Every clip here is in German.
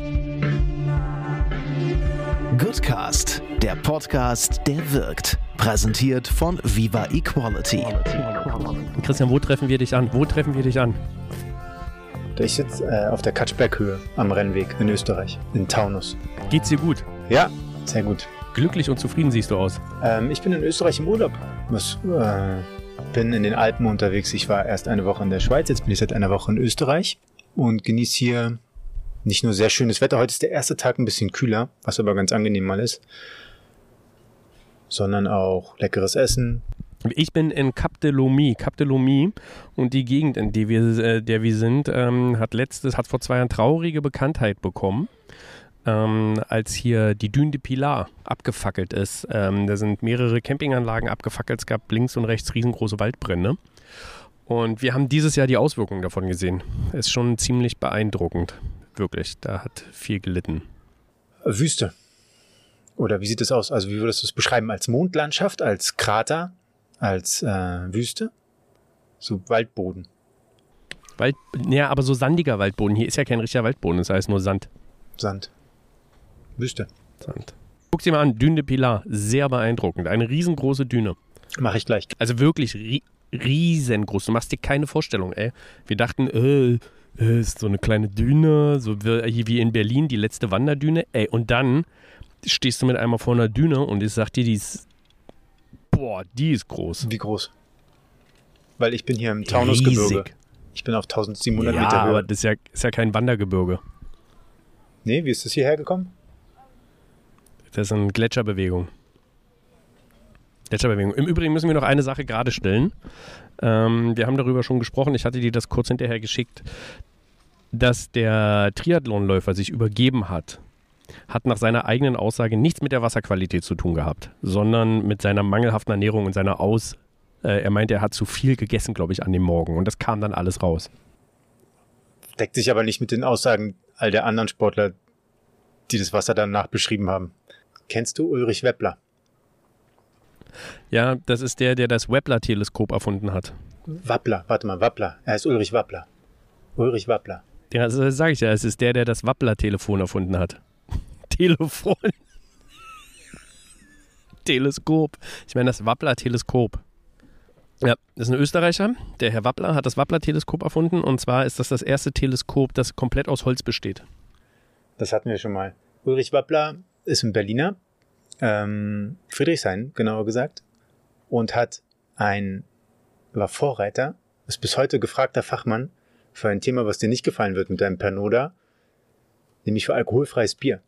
Goodcast, der Podcast, der wirkt. Präsentiert von Viva Equality. Christian, wo treffen wir dich an? Ich sitze auf der Katschberghöhe am Rennweg in Österreich, in Taunus. Geht's dir gut? Ja, sehr gut. Glücklich und zufrieden siehst du aus. Ich bin in Österreich im Urlaub. Bin in den Alpen unterwegs. Ich war erst eine Woche in der Schweiz, jetzt bin ich seit einer Woche in Österreich und genieße hier nicht nur sehr schönes Wetter. Heute ist der erste Tag ein bisschen kühler, was aber ganz angenehm mal ist, sondern auch leckeres Essen. Ich bin in Cap de Lomi und die Gegend, in der wir sind, hat vor 2 Jahren traurige Bekanntheit bekommen, als hier die Dune de Pilar abgefackelt ist. Da sind mehrere Campinganlagen abgefackelt, es gab links und rechts riesengroße Waldbrände und wir haben dieses Jahr die Auswirkungen davon gesehen. Ist schon ziemlich beeindruckend, wirklich, da hat viel gelitten. Wüste. Oder wie sieht es aus? Also wie würdest du es beschreiben? Als Mondlandschaft, als Krater? Als Wüste? So Waldboden. Ja, aber so sandiger Waldboden. Hier ist ja kein richtiger Waldboden, das heißt nur Sand. Sand. Wüste. Sand. Guck dir mal an, Dune de Pilar. Sehr beeindruckend. Eine riesengroße Düne. Mache ich gleich. Also wirklich riesengroß. Du machst dir keine Vorstellung, ey. Wir dachten, ist so eine kleine Düne, so wie in Berlin, die letzte Wanderdüne. Ey, und dann stehst du mit einmal vor einer Düne und ich sag dir, die ist groß. Wie groß? Weil ich bin hier im Taunusgebirge. Riesig. Ich bin auf 1700 ja, Meter Höhe. aber das ist ja kein Wandergebirge. Nee, wie ist das hierher gekommen? Das ist eine Gletscherbewegung. Im Übrigen müssen wir noch eine Sache gerade stellen. Wir haben darüber schon gesprochen, ich hatte dir das kurz hinterher geschickt, dass der Triathlonläufer sich übergeben hat nach seiner eigenen Aussage nichts mit der Wasserqualität zu tun gehabt, sondern mit seiner mangelhaften Ernährung und seiner er meinte, er hat zu viel gegessen, glaube ich, an dem Morgen und das kam dann alles raus. Deckt sich aber nicht mit den Aussagen all der anderen Sportler, die das Wasser danach beschrieben haben. Kennst du Ulrich Weppler? Ja, das ist der das Weppler-Teleskop erfunden hat. Wappler. Er heißt Ulrich Wappler. Ulrich Wappler. Ja, das sage ich ja, es ist der das Wappler-Telefon erfunden hat. Telefon. Teleskop. Ich meine das Wappler-Teleskop. Ja, das ist ein Österreicher. Der Herr Wappler hat das Wappler-Teleskop erfunden und zwar ist das erste Teleskop, das komplett aus Holz besteht. Das hatten wir schon mal. Ulrich Wappler ist ein Berliner, Friedrichshain genauer gesagt, und war Vorreiter, ist bis heute gefragter Fachmann für ein Thema, was dir nicht gefallen wird mit deinem Pernod, nämlich für alkoholfreies Bier.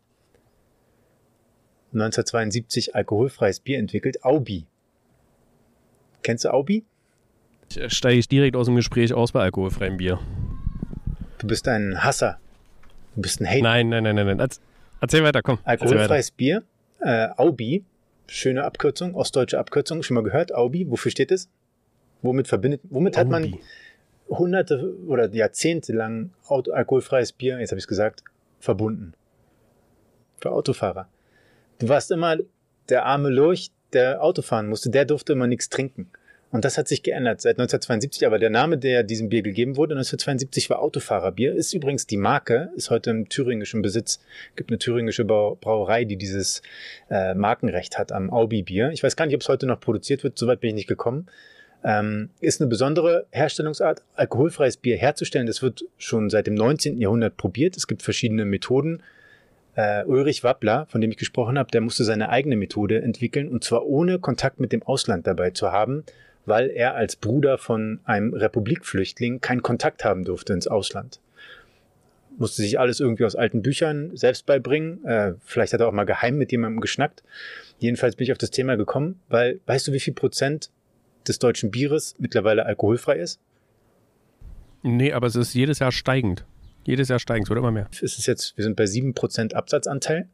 1972 alkoholfreies Bier entwickelt, Aubi. Kennst du Aubi? Steige ich direkt aus dem Gespräch aus bei alkoholfreiem Bier. Du bist ein Hasser. Du bist ein Hater. Nein. Erzähl weiter, komm. Alkoholfreies Bier, Aubi, schöne Abkürzung, ostdeutsche Abkürzung, schon mal gehört? Aubi, wofür steht es? Womit hat man Hunderte oder Jahrzehnte lang alkoholfreies Bier, jetzt habe ich es gesagt, verbunden? Für Autofahrer. Du warst immer der arme Lurch, der Auto fahren musste, der durfte immer nichts trinken. Und das hat sich geändert seit 1972, aber der Name, der diesem Bier gegeben wurde, 1972 war Autofahrerbier, ist übrigens die Marke, ist heute im thüringischen Besitz, gibt eine thüringische Brauerei, die dieses Markenrecht hat am Aubi-Bier. Ich weiß gar nicht, ob es heute noch produziert wird, soweit bin ich nicht gekommen. Ist eine besondere Herstellungsart, alkoholfreies Bier herzustellen. Das wird schon seit dem 19. Jahrhundert probiert. Es gibt verschiedene Methoden. Ulrich Wappler, von dem ich gesprochen habe, der musste seine eigene Methode entwickeln und zwar ohne Kontakt mit dem Ausland dabei zu haben, weil er als Bruder von einem Republikflüchtling keinen Kontakt haben durfte ins Ausland. Musste sich alles irgendwie aus alten Büchern selbst beibringen. Vielleicht hat er auch mal geheim mit jemandem geschnackt. Jedenfalls bin ich auf das Thema gekommen, weil, weißt du, wie viel Prozent des deutschen Bieres mittlerweile alkoholfrei ist? Nee, aber es ist jedes Jahr steigend. Es wird immer mehr. Wir sind bei 7% Absatzanteil.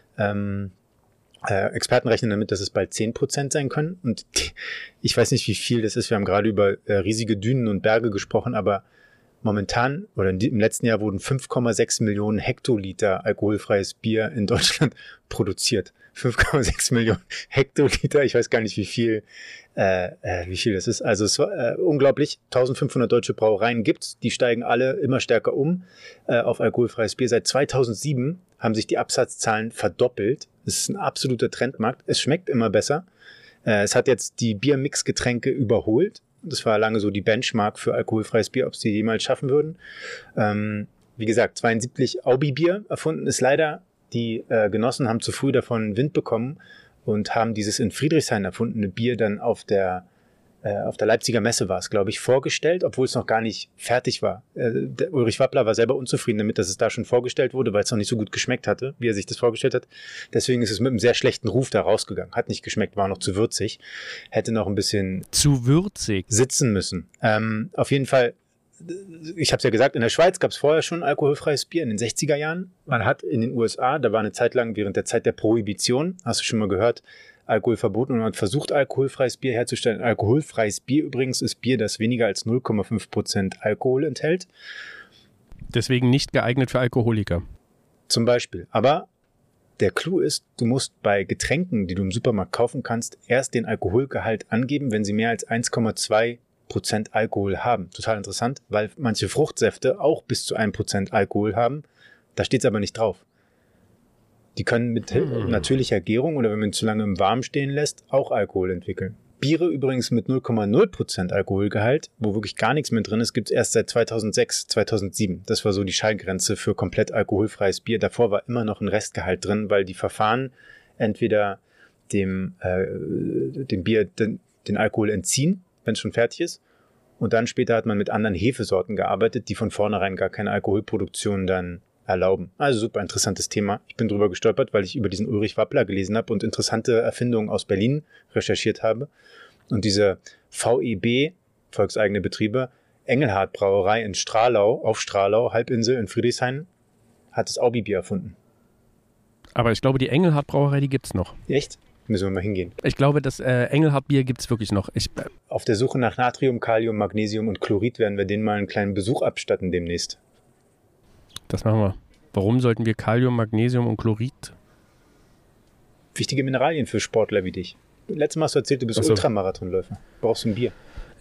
Experten rechnen damit, dass es bald 10% sein können. Und ich weiß nicht, wie viel das ist. Wir haben gerade über riesige Dünen und Berge gesprochen, aber momentan oder im letzten Jahr wurden 5,6 Millionen Hektoliter alkoholfreies Bier in Deutschland produziert. 5,6 Millionen Hektoliter. Ich weiß gar nicht, wie viel das ist. Also es war unglaublich. 1500 deutsche Brauereien gibt's. Die steigen alle immer stärker um auf alkoholfreies Bier. Seit 2007 haben sich die Absatzzahlen verdoppelt. Es ist ein absoluter Trendmarkt. Es schmeckt immer besser. Es hat jetzt die Biermix-Getränke überholt. Das war lange so die Benchmark für alkoholfreies Bier, ob es die jemals schaffen würden. Wie gesagt, 72 Aubi-Bier erfunden ist leider. Die Genossen haben zu früh davon Wind bekommen und haben dieses in Friedrichshain erfundene Bier dann auf der Leipziger Messe war es, glaube ich, vorgestellt, obwohl es noch gar nicht fertig war. Der Ulrich Wappler war selber unzufrieden damit, dass es da schon vorgestellt wurde, weil es noch nicht so gut geschmeckt hatte, wie er sich das vorgestellt hat. Deswegen ist es mit einem sehr schlechten Ruf da rausgegangen. Hat nicht geschmeckt, war noch zu würzig. Hätte noch ein bisschen zu würzig sitzen müssen. Auf jeden Fall, ich habe es ja gesagt, in der Schweiz gab es vorher schon alkoholfreies Bier in den 60er Jahren. Man hat in den USA, da war eine Zeit lang während der Zeit der Prohibition, hast du schon mal gehört, Alkohol verboten und man hat versucht, alkoholfreies Bier herzustellen. Alkoholfreies Bier übrigens ist Bier, das weniger als 0,5% Alkohol enthält. Deswegen nicht geeignet für Alkoholiker. Zum Beispiel. Aber der Clou ist, du musst bei Getränken, die du im Supermarkt kaufen kannst, erst den Alkoholgehalt angeben, wenn sie mehr als 1,2% Alkohol haben. Total interessant, weil manche Fruchtsäfte auch bis zu 1% Alkohol haben. Da steht es aber nicht drauf. Die können mit natürlicher Gärung oder wenn man zu lange im Warmen stehen lässt, auch Alkohol entwickeln. Biere übrigens mit 0,0% Alkoholgehalt, wo wirklich gar nichts mehr drin ist, gibt es erst seit 2006, 2007. Das war so die Schallgrenze für komplett alkoholfreies Bier. Davor war immer noch ein Restgehalt drin, weil die Verfahren entweder dem Bier den Alkohol entziehen, wenn es schon fertig ist. Und dann später hat man mit anderen Hefesorten gearbeitet, die von vornherein gar keine Alkoholproduktion dann erlauben. Also super interessantes Thema. Ich bin drüber gestolpert, weil ich über diesen Ulrich Wappler gelesen habe und interessante Erfindungen aus Berlin recherchiert habe. Und diese VEB, volkseigene Betriebe, Engelhardt Brauerei in Stralau, auf Stralau, Halbinsel in Friedrichshain, hat das Aubi-Bier erfunden. Aber ich glaube, die Engelhardt Brauerei, die gibt's noch. Echt? Müssen wir mal hingehen. Ich glaube, das Engelhardt Bier gibt's wirklich noch. Auf der Suche nach Natrium, Kalium, Magnesium und Chlorid werden wir denen mal einen kleinen Besuch abstatten demnächst. Das machen wir. Warum sollten wir Kalium, Magnesium und Chlorid? Wichtige Mineralien für Sportler wie dich. Letztes Mal hast du erzählt, du bist Ultramarathonläufer. Brauchst du ein Bier?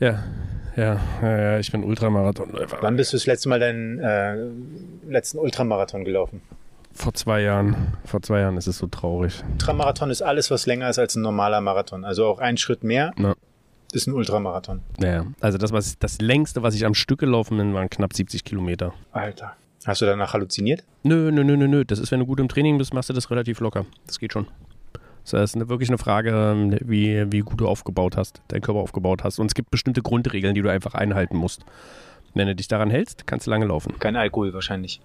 Ja, ich bin Ultramarathonläufer. Wann bist du das letzte Mal deinen letzten Ultramarathon gelaufen? Vor 2 Jahren. Vor 2 Jahren ist es so traurig. Ultramarathon ist alles, was länger ist als ein normaler Marathon. Also auch ein Schritt mehr ist ein Ultramarathon. Ja, also das längste, was ich am Stück gelaufen bin, waren knapp 70 Kilometer. Alter. Hast du danach halluziniert? Nö. Das ist, wenn du gut im Training bist, machst du das relativ locker. Das geht schon. Das ist wirklich eine Frage, wie gut du deinen Körper aufgebaut hast. Und es gibt bestimmte Grundregeln, die du einfach einhalten musst. Wenn du dich daran hältst, kannst du lange laufen. Kein Alkohol wahrscheinlich.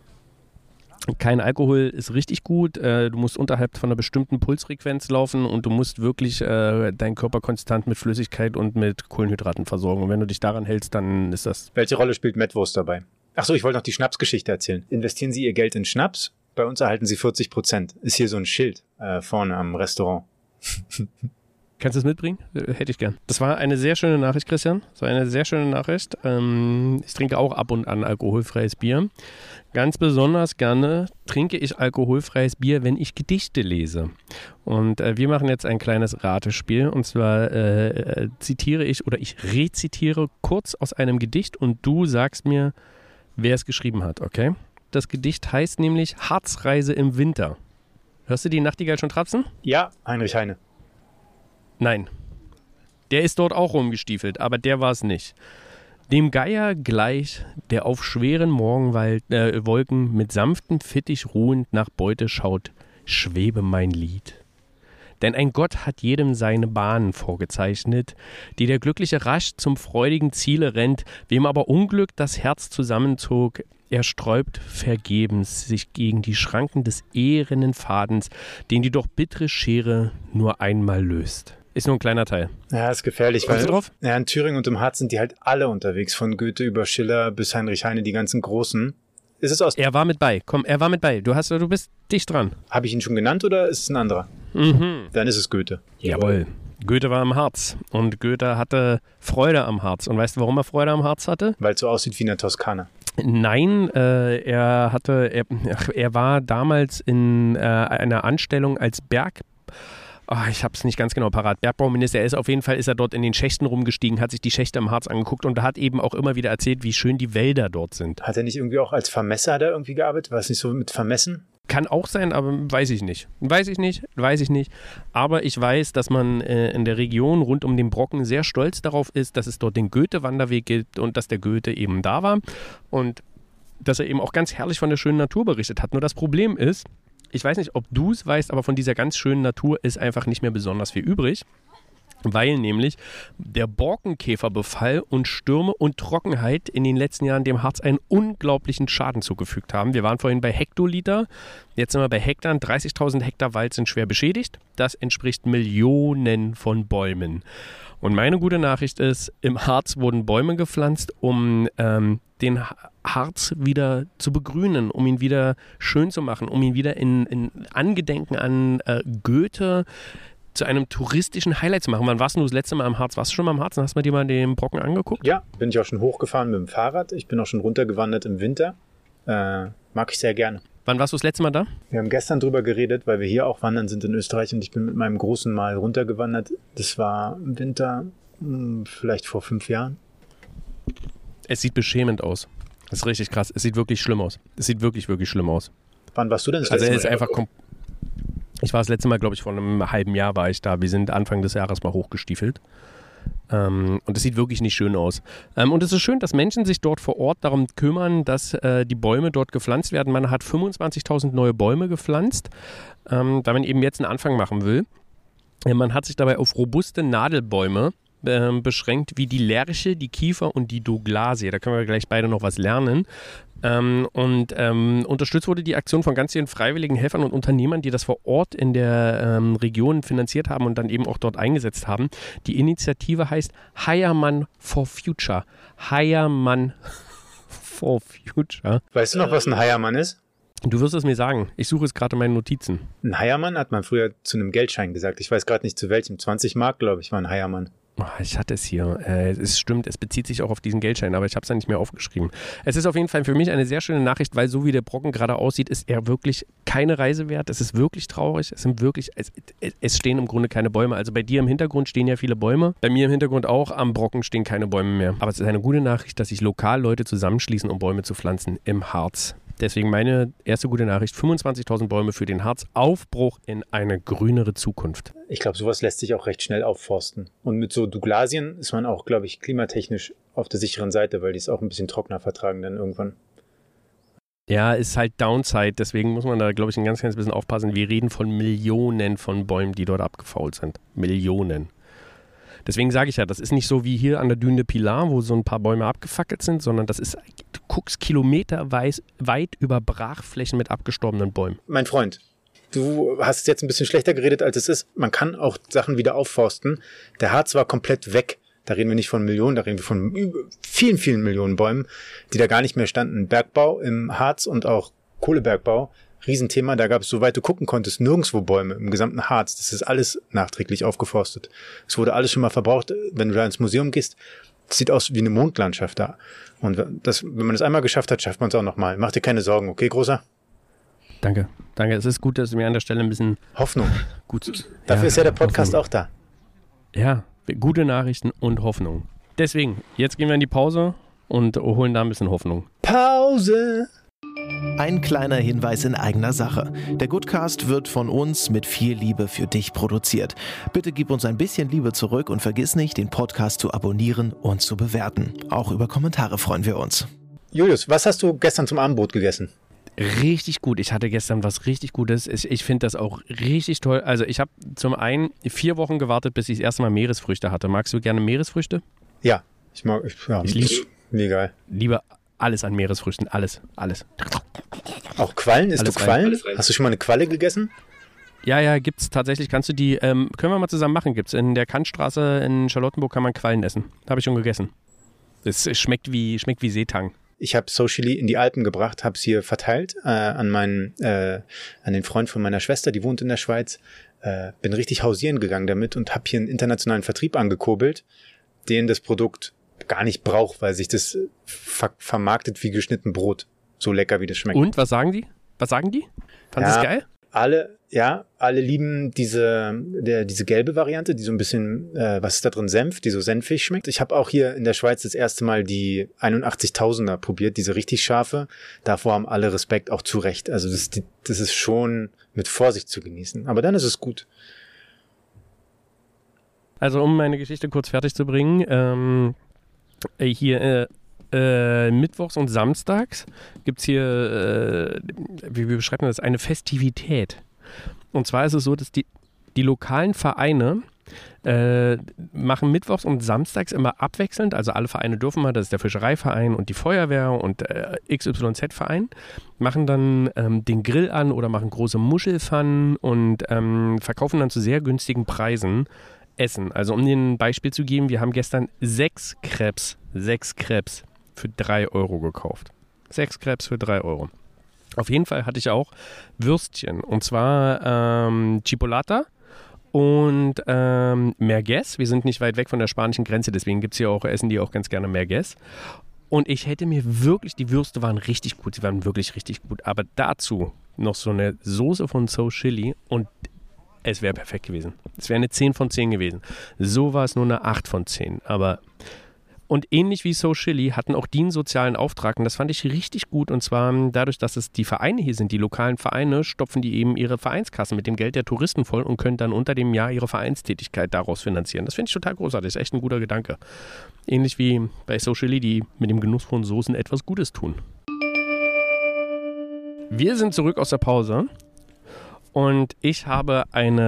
Kein Alkohol ist richtig gut. Du musst unterhalb von einer bestimmten Pulsfrequenz laufen und du musst wirklich deinen Körper konstant mit Flüssigkeit und mit Kohlenhydraten versorgen. Und wenn du dich daran hältst, dann ist das... Welche Rolle spielt Mettwurst dabei? Achso, ich wollte noch die Schnapsgeschichte erzählen. Investieren Sie Ihr Geld in Schnaps? Bei uns erhalten Sie 40%. Ist hier so ein Schild vorne am Restaurant. Kannst du es mitbringen? Hätte ich gern. Das war eine sehr schöne Nachricht, Christian. Das war eine sehr schöne Nachricht. Ich trinke auch ab und an alkoholfreies Bier. Ganz besonders gerne trinke ich alkoholfreies Bier, wenn ich Gedichte lese. Und wir machen jetzt ein kleines Ratespiel. Und zwar zitiere ich oder ich rezitiere kurz aus einem Gedicht und du sagst mir, wer es geschrieben hat, okay? Das Gedicht heißt nämlich Harzreise im Winter. Hörst du die Nachtigall schon trapsen? Ja, Heinrich Heine. Nein. Der ist dort auch rumgestiefelt, aber der war es nicht. Dem Geier gleich, der auf schweren Morgenwolken mit sanftem Fittich ruhend nach Beute schaut, schwebe mein Lied. Denn ein Gott hat jedem seine Bahnen vorgezeichnet, die der Glückliche rasch zum freudigen Ziele rennt, wem aber Unglück das Herz zusammenzog, er sträubt vergebens sich gegen die Schranken des ehernen Fadens, den die doch bittere Schere nur einmal löst. Ist nur ein kleiner Teil. Ja, ist gefährlich. Kommst du drauf? Ja, in Thüringen und im Harz sind die halt alle unterwegs, von Goethe über Schiller bis Heinrich Heine, die ganzen Großen. Ist es aus... Er war mit bei. Komm, er war mit bei. Du bist dicht dran. Habe ich ihn schon genannt oder ist es ein anderer? Mhm. Dann ist es Goethe. Jawohl. Goethe war am Harz und Goethe hatte Freude am Harz. Und weißt du, warum er Freude am Harz hatte? Weil es so aussieht wie in der Toskana. Nein, er war damals in einer Anstellung als ich habe es nicht ganz genau parat, Bergbauminister. Auf jeden Fall ist er dort in den Schächten rumgestiegen, hat sich die Schächte im Harz angeguckt und hat eben auch immer wieder erzählt, wie schön die Wälder dort sind. Hat er nicht irgendwie auch als Vermesser da irgendwie gearbeitet? War es nicht so mit Vermessen? Kann auch sein, aber weiß ich nicht. Aber ich weiß, dass man in der Region rund um den Brocken sehr stolz darauf ist, dass es dort den Goethe-Wanderweg gibt und dass der Goethe eben da war und dass er eben auch ganz herrlich von der schönen Natur berichtet hat. Nur das Problem ist, ich weiß nicht, ob du es weißt, aber von dieser ganz schönen Natur ist einfach nicht mehr besonders viel übrig, weil nämlich der Borkenkäferbefall und Stürme und Trockenheit in den letzten Jahren dem Harz einen unglaublichen Schaden zugefügt haben. Wir waren vorhin bei Hektoliter, jetzt sind wir bei Hektar. 30.000 Hektar Wald sind schwer beschädigt. Das entspricht Millionen von Bäumen. Und meine gute Nachricht ist, im Harz wurden Bäume gepflanzt, um den Harz wieder zu begrünen, um ihn wieder schön zu machen, um ihn wieder in Angedenken an Goethe zu einem touristischen Highlight zu machen. Wann warst du das letzte Mal am Harz? Warst du schon mal am Harz? Hast du dir mal den Brocken angeguckt? Ja, bin ich auch schon hochgefahren mit dem Fahrrad. Ich bin auch schon runtergewandert im Winter. Mag ich sehr gerne. Wann warst du das letzte Mal da? Wir haben gestern drüber geredet, weil wir hier auch wandern sind in Österreich und ich bin mit meinem Großen mal runtergewandert. Das war im Winter, vielleicht vor 5 Jahren. Es sieht beschämend aus. Das ist richtig krass. Es sieht wirklich schlimm aus. Es sieht wirklich, wirklich schlimm aus. Wann warst du denn das letzte Mal? Also er ist einfach Ich war das letzte Mal, glaube ich, vor einem halben Jahr war ich da. Wir sind Anfang des Jahres mal hochgestiefelt. Und es sieht wirklich nicht schön aus. Und es ist schön, dass Menschen sich dort vor Ort darum kümmern, dass die Bäume dort gepflanzt werden. Man hat 25.000 neue Bäume gepflanzt, weil man eben jetzt einen Anfang machen will. Man hat sich dabei auf robuste Nadelbäume beschränkt, wie die Lärche, die Kiefer und die Douglasie. Da können wir gleich beide noch was lernen. Unterstützt wurde die Aktion von ganz vielen freiwilligen Helfern und Unternehmern, die das vor Ort in der Region finanziert haben und dann eben auch dort eingesetzt haben. Die Initiative heißt Heiermann for Future. Heiermann for Future. Weißt du noch, was ein Heiermann ist? Du wirst es mir sagen. Ich suche es gerade in meinen Notizen. Ein Heiermann hat man früher zu einem Geldschein gesagt. Ich weiß gerade nicht zu welchem. 20 Mark, glaube ich, war ein Heiermann. Ich hatte es hier. Es stimmt, es bezieht sich auch auf diesen Geldschein, aber ich habe es ja nicht mehr aufgeschrieben. Es ist auf jeden Fall für mich eine sehr schöne Nachricht, weil so wie der Brocken gerade aussieht, ist er wirklich keine Reise wert. Es ist wirklich traurig. Es stehen im Grunde keine Bäume. Also bei dir im Hintergrund stehen ja viele Bäume. Bei mir im Hintergrund auch. Am Brocken stehen keine Bäume mehr. Aber es ist eine gute Nachricht, dass sich lokal Leute zusammenschließen, um Bäume zu pflanzen im Harz. Deswegen meine erste gute Nachricht, 25.000 Bäume für den Harzaufbruch in eine grünere Zukunft. Ich glaube, sowas lässt sich auch recht schnell aufforsten. Und mit so Douglasien ist man auch, glaube ich, klimatechnisch auf der sicheren Seite, weil die es auch ein bisschen trockener vertragen dann irgendwann. Ja, ist halt Downside, deswegen muss man da, glaube ich, ein ganz kleines bisschen aufpassen. Wir reden von Millionen von Bäumen, die dort abgefault sind. Millionen. Deswegen sage ich ja, das ist nicht so wie hier an der Dune de Pilar, wo so ein paar Bäume abgefackelt sind, sondern das ist, du guckst kilometerweit über Brachflächen mit abgestorbenen Bäumen. Mein Freund, du hast jetzt ein bisschen schlechter geredet, als es ist. Man kann auch Sachen wieder aufforsten. Der Harz war komplett weg. Da reden wir nicht von Millionen, da reden wir von vielen, vielen Millionen Bäumen, die da gar nicht mehr standen. Bergbau im Harz und auch Kohlebergbau, Riesenthema. Da gab es, soweit du gucken konntest, nirgendwo Bäume im gesamten Harz. Das ist alles nachträglich aufgeforstet. Es wurde alles schon mal verbraucht. Wenn du da ins Museum gehst, das sieht aus wie eine Mondlandschaft da. Und wenn man das einmal geschafft hat, schafft man es auch nochmal. Mach dir keine Sorgen, okay, Großer? Danke. Es ist gut, dass du mir an der Stelle ein bisschen Hoffnung. Gut. Dafür ist ja der Podcast auch da. Ja, gute Nachrichten und Hoffnung. Deswegen, jetzt gehen wir in die Pause und holen da ein bisschen Hoffnung. Pause! Ein kleiner Hinweis in eigener Sache. Der Goodcast wird von uns mit viel Liebe für dich produziert. Bitte gib uns ein bisschen Liebe zurück und vergiss nicht, den Podcast zu abonnieren und zu bewerten. Auch über Kommentare freuen wir uns. Julius, was hast du gestern zum Abendbrot gegessen? Richtig gut. Ich hatte gestern was richtig Gutes. Ich finde das auch richtig toll. Also ich habe zum einen 4 Wochen gewartet, bis ich das erste Mal Meeresfrüchte hatte. Magst du gerne Meeresfrüchte? Ja, ich liebe alles an Meeresfrüchten. Alles. Auch Quallen? Isst alles du Quallen? Rein. Hast du schon mal eine Qualle gegessen? Ja, gibt's tatsächlich. Kannst du die, können wir mal zusammen machen. Gibt's in der Kantstraße in Charlottenburg, kann man Quallen essen. Habe ich schon gegessen. Es schmeckt wie Seetang. Ich habe Socially in die Alpen gebracht, habe es hier verteilt an den Freund von meiner Schwester, die wohnt in der Schweiz. Bin richtig hausieren gegangen damit und habe hier einen internationalen Vertrieb angekurbelt, denen das Produkt gar nicht brauche, weil sich das vermarktet wie geschnitten Brot. So lecker, wie das schmeckt. Und, was sagen die? Fanden sie es geil? Alle lieben diese gelbe Variante, die so ein bisschen, was ist da drin, Senf, die so senfig schmeckt. Ich habe auch hier in der Schweiz das erste Mal die 81.000er probiert, diese richtig scharfe. Davor haben alle Respekt, auch zu Recht. Also das ist schon mit Vorsicht zu genießen. Aber dann ist es gut. Also um meine Geschichte kurz fertig zu bringen, hier mittwochs und samstags gibt es hier, wie beschreibt man das, eine Festivität. Und zwar ist es so, dass die lokalen Vereine machen mittwochs und samstags immer abwechselnd, also alle Vereine dürfen mal, das ist der Fischereiverein und die Feuerwehr und XYZ-Verein, machen dann den Grill an oder machen große Muschelpfannen und verkaufen dann zu sehr günstigen Preisen Essen. Also um dir ein Beispiel zu geben, wir haben gestern 6 Crêpes für 3 Euro gekauft. 6 Crêpes für 3 Euro. Auf jeden Fall hatte ich auch Würstchen. Und zwar Chipolata und Merguez. Wir sind nicht weit weg von der spanischen Grenze, deswegen gibt es hier auch, essen die auch ganz gerne Merguez. Und ich hätte mir wirklich, die Würste waren richtig gut, sie waren wirklich richtig gut. Aber dazu noch so eine Soße von So Chili und es wäre perfekt gewesen. Es wäre eine 10 von 10 gewesen. So war es nur eine 8 von 10. Aber und ähnlich wie So Chili hatten auch die einen sozialen Auftrag und das fand ich richtig gut. Und zwar dadurch, dass es die Vereine hier sind, die lokalen Vereine, stopfen die eben ihre Vereinskassen mit dem Geld der Touristen voll und können dann unter dem Jahr ihre Vereinstätigkeit daraus finanzieren. Das finde ich total großartig. Das ist echt ein guter Gedanke. Ähnlich wie bei So Chili, die mit dem Genuss von Soßen etwas Gutes tun. Wir sind zurück aus der Pause. Und ich habe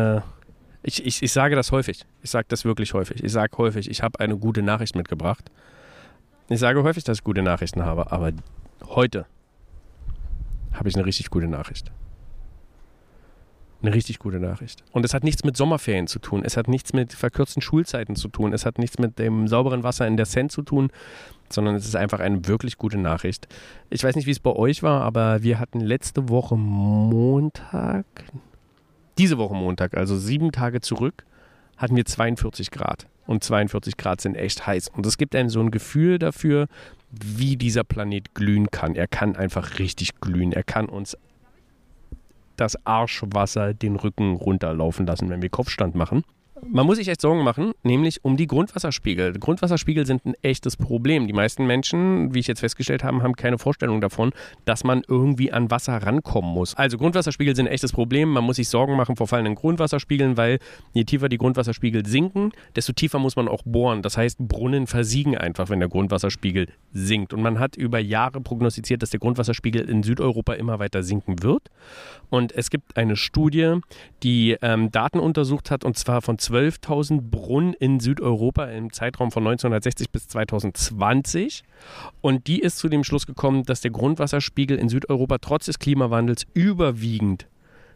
ich sage das häufig, ich sage das wirklich häufig, ich habe eine gute Nachricht mitgebracht. Ich sage häufig, dass ich gute Nachrichten habe, aber heute habe ich eine richtig gute Nachricht. Eine richtig gute Nachricht. Und es hat nichts mit Sommerferien zu tun, es hat nichts mit verkürzten Schulzeiten zu tun, es hat nichts mit dem sauberen Wasser in der Seine zu tun, sondern es ist einfach eine wirklich gute Nachricht. Ich weiß nicht, wie es bei euch war, aber wir hatten letzte Woche Montag, diese Woche Montag, also 7 Tage zurück, hatten wir 42 Grad. Und 42 Grad sind echt heiß. Und es gibt einem so ein Gefühl dafür, wie dieser Planet glühen kann. Er kann einfach richtig glühen. Er kann uns das Arschwasser den Rücken runterlaufen lassen, wenn wir Kopfstand machen. Man muss sich echt Sorgen machen, nämlich um die Grundwasserspiegel. Grundwasserspiegel sind ein echtes Problem. Die meisten Menschen, wie ich jetzt festgestellt habe, haben keine Vorstellung davon, dass man irgendwie an Wasser rankommen muss. Also Grundwasserspiegel sind ein echtes Problem. Man muss sich Sorgen machen vor fallenden Grundwasserspiegeln, weil je tiefer die Grundwasserspiegel sinken, desto tiefer muss man auch bohren. Das heißt, Brunnen versiegen einfach, wenn der Grundwasserspiegel sinkt. Und man hat über Jahre prognostiziert, dass der Grundwasserspiegel in Südeuropa immer weiter sinken wird. Und es gibt eine Studie, die Daten untersucht hat, und zwar von 12.000 Brunnen in Südeuropa im Zeitraum von 1960 bis 2020. Und die ist zu dem Schluss gekommen, dass der Grundwasserspiegel in Südeuropa trotz des Klimawandels überwiegend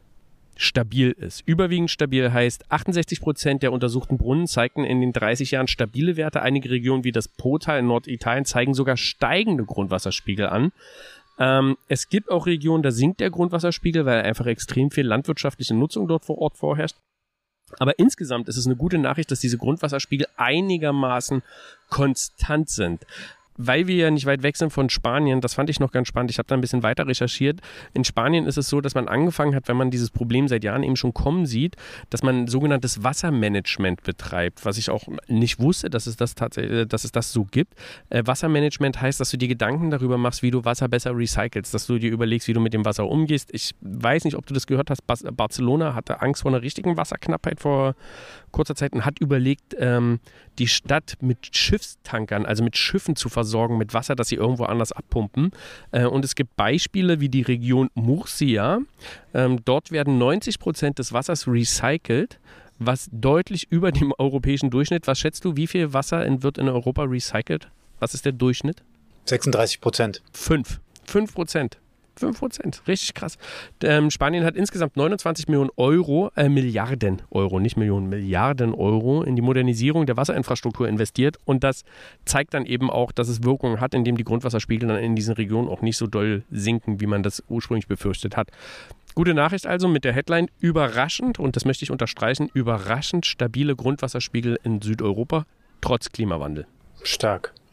stabil ist. Überwiegend stabil heißt, 68% der untersuchten Brunnen zeigten in den 30 Jahren stabile Werte. Einige Regionen wie das Potal in Norditalien zeigen sogar steigende Grundwasserspiegel an. Es gibt auch Regionen, da sinkt der Grundwasserspiegel, weil einfach extrem viel landwirtschaftliche Nutzung dort vor Ort vorherrscht. Aber insgesamt ist es eine gute Nachricht, dass diese Grundwasserspiegel einigermaßen konstant sind. Weil wir ja nicht weit weg sind von Spanien, das fand ich noch ganz spannend, ich habe da ein bisschen weiter recherchiert. In Spanien ist es so, dass man angefangen hat, wenn man dieses Problem seit Jahren eben schon kommen sieht, dass man sogenanntes Wassermanagement betreibt, was ich auch nicht wusste, dass es das so gibt. Wassermanagement heißt, dass du dir Gedanken darüber machst, wie du Wasser besser recycelst, dass du dir überlegst, wie du mit dem Wasser umgehst. Ich weiß nicht, ob du das gehört hast, Barcelona hatte Angst vor einer richtigen Wasserknappheit vor kurzer Zeit und hat überlegt, die Stadt mit Schiffstankern, also mit Schiffen zu versorgen mit Wasser, das sie irgendwo anders abpumpen. Und es gibt Beispiele wie die Region Murcia. Dort werden 90% des Wassers recycelt, was deutlich über dem europäischen Durchschnitt. Was schätzt du, wie viel Wasser wird in Europa recycelt? Was ist der Durchschnitt? 36%. 5%. 5%, richtig krass. Spanien hat insgesamt 29 Milliarden Euro, nicht Millionen, Milliarden Euro in die Modernisierung der Wasserinfrastruktur investiert und das zeigt dann eben auch, dass es Wirkungen hat, indem die Grundwasserspiegel dann in diesen Regionen auch nicht so doll sinken, wie man das ursprünglich befürchtet hat. Gute Nachricht also mit der Headline: überraschend, und das möchte ich unterstreichen, überraschend stabile Grundwasserspiegel in Südeuropa, trotz Klimawandel. Stark.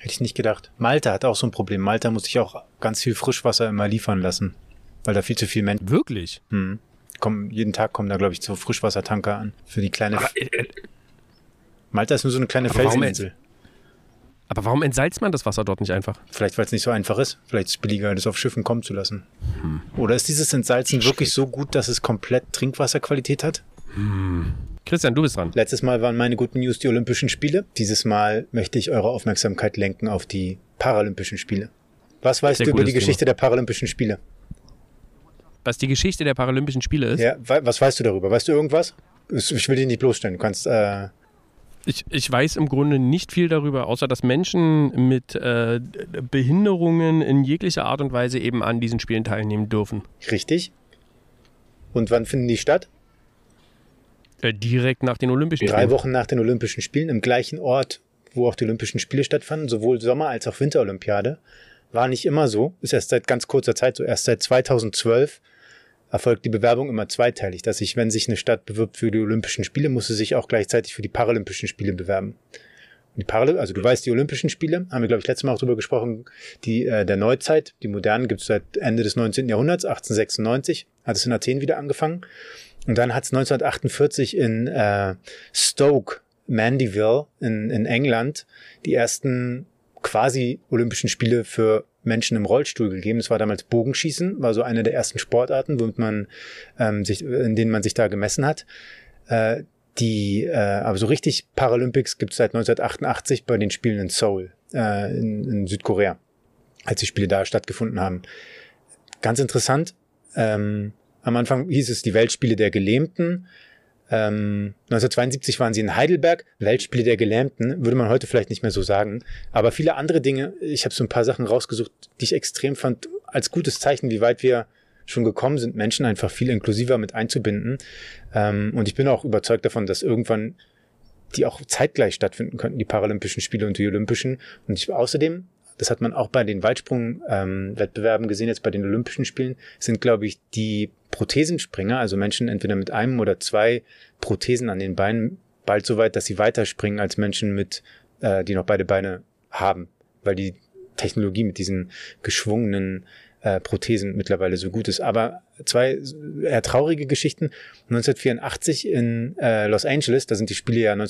Hätte ich nicht gedacht. Malta hat auch so ein Problem. Malta muss sich auch ganz viel Frischwasser immer liefern lassen, weil da viel zu viel Menschen... Wirklich? Jeden Tag kommen da, glaube ich, so Frischwassertanker an. Für die kleine... Malta ist nur so eine kleine Felseninsel. Aber warum entsalzt man das Wasser dort nicht einfach? Vielleicht, weil es nicht so einfach ist. Vielleicht ist es billiger, das auf Schiffen kommen zu lassen. Oder ist dieses Entsalzen wirklich so gut, dass es komplett Trinkwasserqualität hat? Christian, du bist dran. Letztes Mal waren meine guten News die Olympischen Spiele. Dieses Mal möchte ich eure Aufmerksamkeit lenken auf die Paralympischen Spiele. Was weißt du über die Geschichte der Paralympischen Spiele? Was die Geschichte der Paralympischen Spiele ist? Ja, was weißt du darüber? Weißt du irgendwas? Ich will dich nicht bloßstellen. Du kannst... Ich weiß im Grunde nicht viel darüber, außer dass Menschen mit Behinderungen in jeglicher Art und Weise eben an diesen Spielen teilnehmen dürfen. Richtig. Und wann finden die statt? Direkt nach den Olympischen Spielen. 3 Wochen nach den Olympischen Spielen, im gleichen Ort, wo auch die Olympischen Spiele stattfanden, sowohl Sommer- als auch Winterolympiade. War nicht immer so, ist erst seit ganz kurzer Zeit so. Erst seit 2012 erfolgt die Bewerbung immer zweiteilig, dass sich, wenn sich eine Stadt bewirbt für die Olympischen Spiele, muss sie sich auch gleichzeitig für die Paralympischen Spiele bewerben. Und also du weißt, die Olympischen Spiele, haben wir, glaube ich, letztes Mal auch drüber gesprochen, der Neuzeit, die modernen gibt es seit Ende des 19. Jahrhunderts, 1896, hat es in Athen wieder angefangen. Und dann hat es 1948 in Stoke, Mandeville in England die ersten quasi Olympischen Spiele für Menschen im Rollstuhl gegeben. Das war damals Bogenschießen, war so eine der ersten Sportarten, in denen man sich da gemessen hat. Aber so richtig Paralympics gibt es seit 1988 bei den Spielen in Seoul, in Südkorea, als die Spiele da stattgefunden haben. Ganz interessant, am Anfang hieß es die Weltspiele der Gelähmten. 1972 waren sie in Heidelberg, Weltspiele der Gelähmten, würde man heute vielleicht nicht mehr so sagen. Aber viele andere Dinge, ich habe so ein paar Sachen rausgesucht, die ich extrem fand, als gutes Zeichen, wie weit wir schon gekommen sind, Menschen einfach viel inklusiver mit einzubinden. Und ich bin auch überzeugt davon, dass irgendwann die auch zeitgleich stattfinden könnten, die Paralympischen Spiele und die Olympischen. Und außerdem, das hat man auch bei den Weitsprung-Wettbewerben gesehen, jetzt bei den Olympischen Spielen, sind, glaube ich, die Prothesenspringer, also Menschen entweder mit einem oder 2 Prothesen an den Beinen, bald so weit, dass sie weiterspringen als Menschen die noch beide Beine haben, weil die Technologie mit diesen geschwungenen Prothesen mittlerweile so gut ist. Aber 2 eher traurige Geschichten. 1984 in Los Angeles, da sind die Spiele ja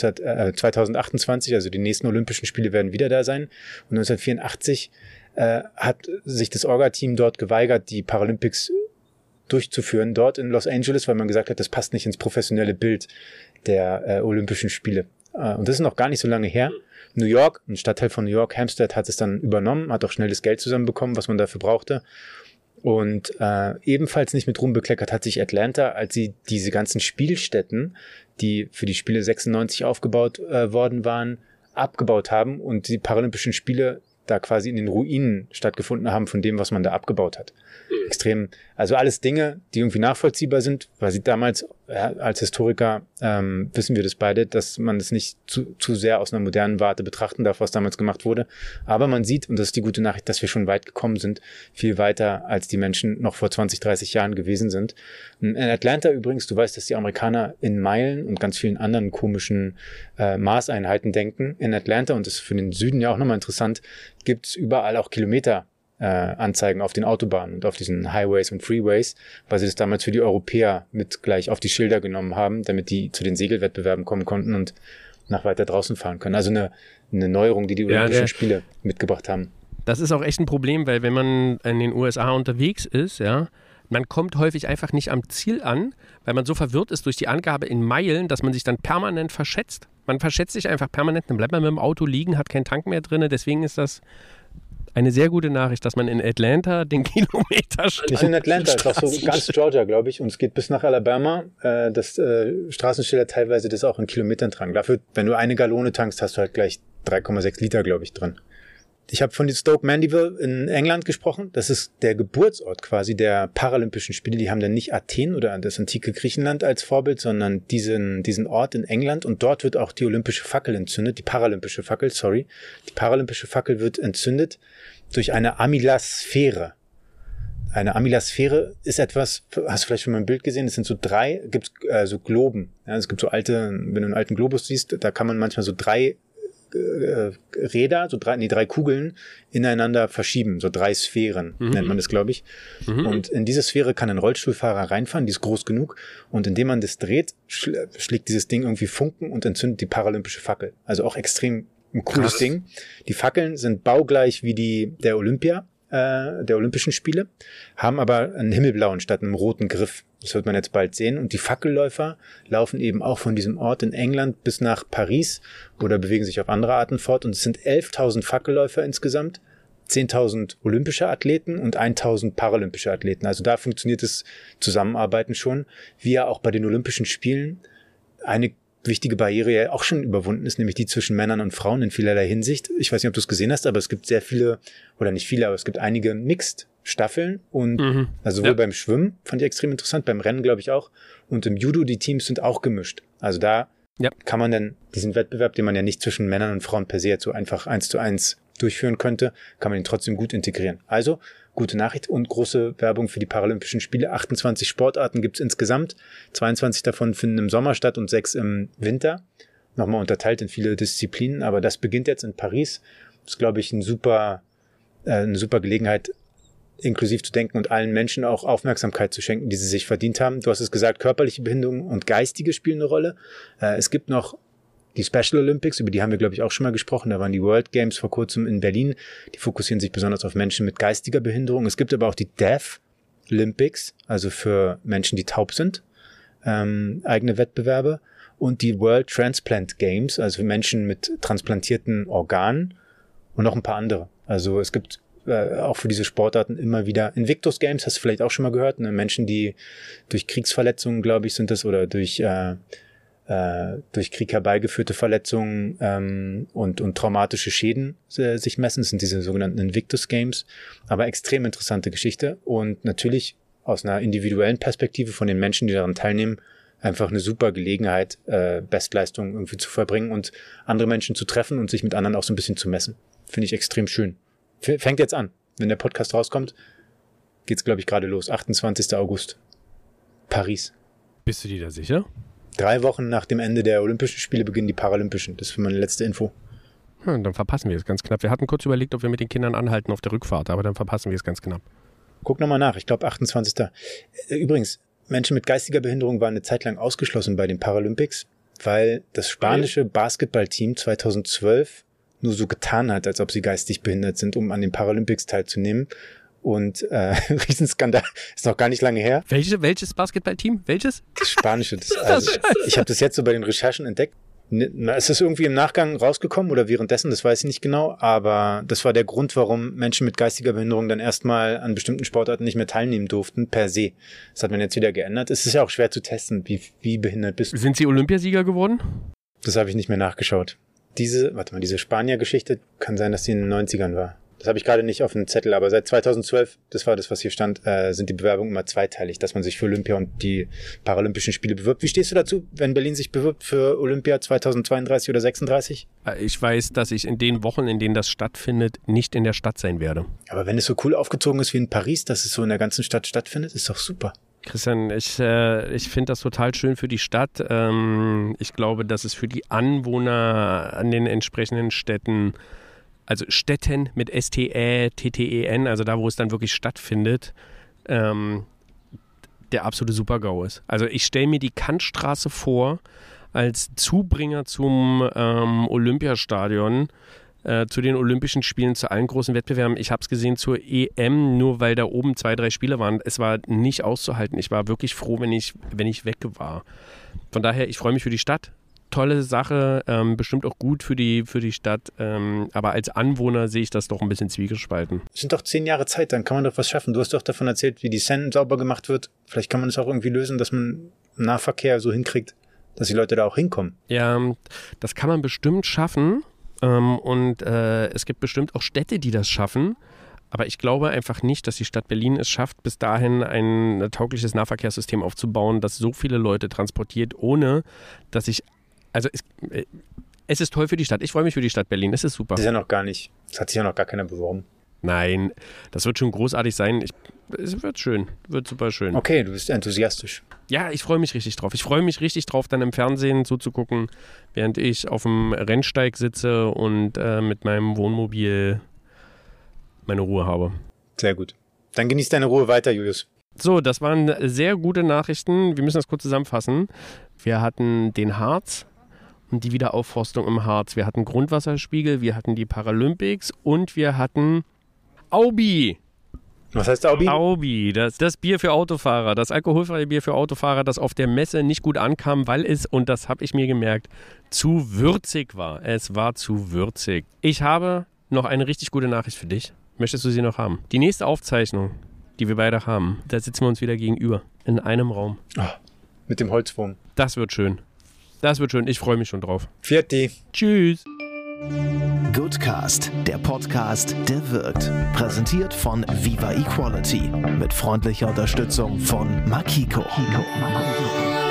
2028, also die nächsten Olympischen Spiele werden wieder da sein. Und 1984 hat sich das Orga-Team dort geweigert, die Paralympics durchzuführen, dort in Los Angeles, weil man gesagt hat, das passt nicht ins professionelle Bild der Olympischen Spiele. Und das ist noch gar nicht so lange her. New York, ein Stadtteil von New York, Hampstead, hat es dann übernommen, hat auch schnell das Geld zusammenbekommen, was man dafür brauchte. Und ebenfalls nicht mit Ruhm bekleckert hat sich Atlanta, als sie diese ganzen Spielstätten, die für die Spiele 96 aufgebaut worden waren, abgebaut haben und die Paralympischen Spiele da quasi in den Ruinen stattgefunden haben von dem, was man da abgebaut hat. Extrem, also alles Dinge, die irgendwie nachvollziehbar sind, weil sie damals, als Historiker wissen wir das beide, dass man das nicht zu sehr aus einer modernen Warte betrachten darf, was damals gemacht wurde. Aber man sieht, und das ist die gute Nachricht, dass wir schon weit gekommen sind, viel weiter, als die Menschen noch vor 20, 30 Jahren gewesen sind. In Atlanta übrigens, du weißt, dass die Amerikaner in Meilen und ganz vielen anderen komischen Maßeinheiten denken. In Atlanta, und das ist für den Süden ja auch nochmal interessant, gibt es überall auch Kilometer Anzeigen auf den Autobahnen und auf diesen Highways und Freeways, weil sie das damals für die Europäer mit gleich auf die Schilder genommen haben, damit die zu den Segelwettbewerben kommen konnten und nach weiter draußen fahren können. Also eine Neuerung, die Olympischen Spiele mitgebracht haben. Das ist auch echt ein Problem, weil wenn man in den USA unterwegs ist, ja, man kommt häufig einfach nicht am Ziel an, weil man so verwirrt ist durch die Angabe in Meilen, dass man sich dann permanent verschätzt. Man verschätzt sich einfach permanent, dann bleibt man mit dem Auto liegen, hat keinen Tank mehr drin, deswegen ist das eine sehr gute Nachricht, dass man in Atlanta den Kilometerstand... Nicht in Atlanta, ist auch so ganz Georgia, glaube ich, und es geht bis nach Alabama, dass Straßenschilder teilweise das auch in Kilometern tragen. Dafür, wenn du eine Gallone tankst, hast du halt gleich 3,6 Liter, glaube ich, drin. Ich habe von den Stoke Mandeville in England gesprochen. Das ist der Geburtsort quasi der Paralympischen Spiele. Die haben dann nicht Athen oder das antike Griechenland als Vorbild, sondern diesen Ort in England. Und dort wird auch die olympische Fackel entzündet, die paralympische Fackel, sorry. Die paralympische Fackel wird entzündet durch eine Amylasphäre. Eine Amylasphäre ist etwas, hast du vielleicht schon mal ein Bild gesehen, es sind so 3, so Globen. Ja, es gibt so alte, wenn du einen alten Globus siehst, da kann man manchmal so 3 Räder, drei Kugeln ineinander verschieben, so 3 Sphären nennt man das, glaube ich. Und in diese Sphäre kann ein Rollstuhlfahrer reinfahren, die ist groß genug und indem man das dreht, schlägt dieses Ding irgendwie Funken und entzündet die paralympische Fackel. Also auch extrem ein cooles Ding. Die Fackeln sind baugleich wie die der Olympischen Spiele, haben aber einen himmelblauen statt einem roten Griff. Das wird man jetzt bald sehen. Und die Fackelläufer laufen eben auch von diesem Ort in England bis nach Paris oder bewegen sich auf andere Arten fort. Und es sind 11.000 Fackelläufer insgesamt, 10.000 olympische Athleten und 1.000 paralympische Athleten. Also da funktioniert das Zusammenarbeiten schon, wie ja auch bei den Olympischen Spielen eine wichtige Barriere ja auch schon überwunden ist, nämlich die zwischen Männern und Frauen in vielerlei Hinsicht. Ich weiß nicht, ob du es gesehen hast, aber es gibt sehr viele, oder nicht viele, aber es gibt einige Mixed-Staffeln und also sowohl beim Schwimmen, fand ich extrem interessant, beim Rennen glaube ich auch, und im Judo, die Teams sind auch gemischt. Also da kann man dann diesen Wettbewerb, den man ja nicht zwischen Männern und Frauen per se jetzt so einfach 1:1 durchführen könnte, kann man ihn trotzdem gut integrieren. Also gute Nachricht und große Werbung für die Paralympischen Spiele. 28 Sportarten gibt's insgesamt. 22 davon finden im Sommer statt und 6 im Winter. Nochmal unterteilt in viele Disziplinen, aber das beginnt jetzt in Paris. Das ist, glaube ich, eine super Gelegenheit, inklusiv zu denken und allen Menschen auch Aufmerksamkeit zu schenken, die sie sich verdient haben. Du hast es gesagt, körperliche Behinderung und geistige spielen eine Rolle. Es gibt noch die Special Olympics, über die haben wir, glaube ich, auch schon mal gesprochen. Da waren die World Games vor kurzem in Berlin. Die fokussieren sich besonders auf Menschen mit geistiger Behinderung. Es gibt aber auch die Deaf Olympics, also für Menschen, die taub sind, eigene Wettbewerbe. Und die World Transplant Games, also für Menschen mit transplantierten Organen und noch ein paar andere. Also es gibt auch für diese Sportarten immer wieder Invictus Games, hast du vielleicht auch schon mal gehört, ne? Menschen, die durch Kriegsverletzungen, glaube ich, sind das, oder durch Krieg herbeigeführte Verletzungen und traumatische Schäden sich messen. Das sind diese sogenannten Invictus Games. Aber extrem interessante Geschichte und natürlich aus einer individuellen Perspektive von den Menschen, die daran teilnehmen, einfach eine super Gelegenheit, Bestleistung irgendwie zu verbringen und andere Menschen zu treffen und sich mit anderen auch so ein bisschen zu messen. Finde ich extrem schön. Fängt jetzt an. Wenn der Podcast rauskommt, geht's, glaube ich, gerade los. 28. August. Paris. Bist du dir da sicher? 3 Wochen nach dem Ende der Olympischen Spiele beginnen die Paralympischen. Das ist für meine letzte Info. Dann verpassen wir es ganz knapp. Wir hatten kurz überlegt, ob wir mit den Kindern anhalten auf der Rückfahrt, aber dann verpassen wir es ganz knapp. Guck nochmal nach. Ich glaube 28. Übrigens, Menschen mit geistiger Behinderung waren eine Zeit lang ausgeschlossen bei den Paralympics, weil das spanische Basketballteam 2012 nur so getan hat, als ob sie geistig behindert sind, um an den Paralympics teilzunehmen. Und Riesenskandal, ist noch gar nicht lange her. Welches Basketballteam? Welches? Das spanische. Ich habe das jetzt so bei den Recherchen entdeckt. Es ist irgendwie im Nachgang rausgekommen oder währenddessen, das weiß ich nicht genau, aber das war der Grund, warum Menschen mit geistiger Behinderung dann erstmal an bestimmten Sportarten nicht mehr teilnehmen durften, per se. Das hat man jetzt wieder geändert. Es ist ja auch schwer zu testen, wie behindert bist du. Sind sie Olympiasieger geworden? Das habe ich nicht mehr nachgeschaut. Diese Spanier-Geschichte kann sein, dass die in den 90ern war. Das habe ich gerade nicht auf dem Zettel, aber seit 2012, das war das, was hier stand, sind die Bewerbungen immer zweiteilig, dass man sich für Olympia und die Paralympischen Spiele bewirbt. Wie stehst du dazu, wenn Berlin sich bewirbt für Olympia 2032 oder 36? Ich weiß, dass ich in den Wochen, in denen das stattfindet, nicht in der Stadt sein werde. Aber wenn es so cool aufgezogen ist wie in Paris, dass es so in der ganzen Stadt stattfindet, ist doch super. Christian, ich finde das total schön für die Stadt. Ich glaube, dass es für die Anwohner an den entsprechenden Städten, also Städten mit S-T-E-T-T-E-N, also da, wo es dann wirklich stattfindet, der absolute Super-GAU ist. Also ich stelle mir die Kantstraße vor als Zubringer zum Olympiastadion, zu den Olympischen Spielen, zu allen großen Wettbewerben. Ich habe es gesehen zur EM, nur weil da oben 2, 3 Spiele waren. Es war nicht auszuhalten. Ich war wirklich froh, wenn ich weg war. Von daher, ich freue mich für die Stadt. Tolle Sache, bestimmt auch gut für die Stadt, aber als Anwohner sehe ich das doch ein bisschen zwiegespalten. Es sind doch 10 Jahre Zeit, dann kann man doch was schaffen. Du hast doch davon erzählt, wie die Seine sauber gemacht wird. Vielleicht kann man es auch irgendwie lösen, dass man Nahverkehr so hinkriegt, dass die Leute da auch hinkommen. Ja, das kann man bestimmt schaffen und es gibt bestimmt auch Städte, die das schaffen. Aber ich glaube einfach nicht, dass die Stadt Berlin es schafft, bis dahin ein taugliches Nahverkehrssystem aufzubauen, das so viele Leute transportiert, ohne dass also es ist toll für die Stadt. Ich freue mich für die Stadt Berlin. Es ist super. Das ist ja noch gar nicht. Das hat sich ja noch gar keiner beworben. Nein, das wird schon großartig sein. Es wird schön, wird super schön. Okay, du bist enthusiastisch. Ja, ich freue mich richtig drauf. Ich freue mich richtig drauf, dann im Fernsehen zuzugucken, während ich auf dem Rennsteig sitze und mit meinem Wohnmobil meine Ruhe habe. Sehr gut. Dann genieß deine Ruhe weiter, Julius. So, das waren sehr gute Nachrichten. Wir müssen das kurz zusammenfassen. Wir hatten den Harz und die Wiederaufforstung im Harz. Wir hatten Grundwasserspiegel, wir hatten die Paralympics und wir hatten Aubi. Was heißt Aubi? Aubi, das Bier für Autofahrer, das alkoholfreie Bier für Autofahrer, das auf der Messe nicht gut ankam, weil es, und das habe ich mir gemerkt, zu würzig war. Es war zu würzig. Ich habe noch eine richtig gute Nachricht für dich. Möchtest du sie noch haben? Die nächste Aufzeichnung, die wir beide haben, da sitzen wir uns wieder gegenüber, in einem Raum. Oh, mit dem Holzwurm. Das wird schön. Das wird schön. Ich freue mich schon drauf. Vierte. Tschüss. Goodcast, der Podcast, der wirkt. Präsentiert von Viva Equality. Mit freundlicher Unterstützung von Makiko.